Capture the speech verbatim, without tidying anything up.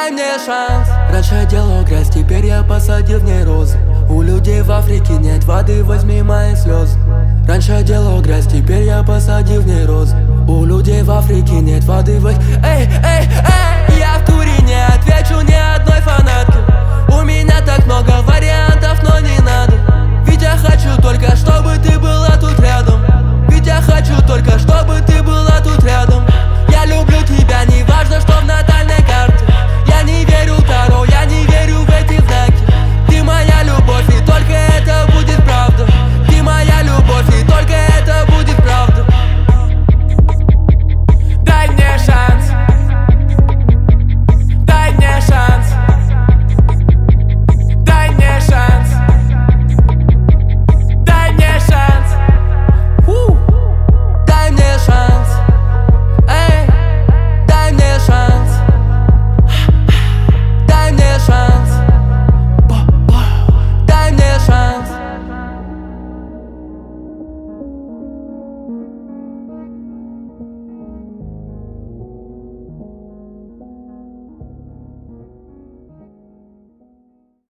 дай мне шанс. Раньше я делал грязь, теперь я посадил в ней розы. У людей в Африке нет воды, возьми мои слезы. Раньше я делал грязь, теперь я посадил в ней розы. У людей в Африке нет воды, возьми. Эй, эй, эй, я в туре не отвечу ни одной фанатке. У меня так много вариантов, но не надо. Ведь я хочу только, чтобы ты была тут рядом. Ведь я хочу только, чтобы ты была тут рядом.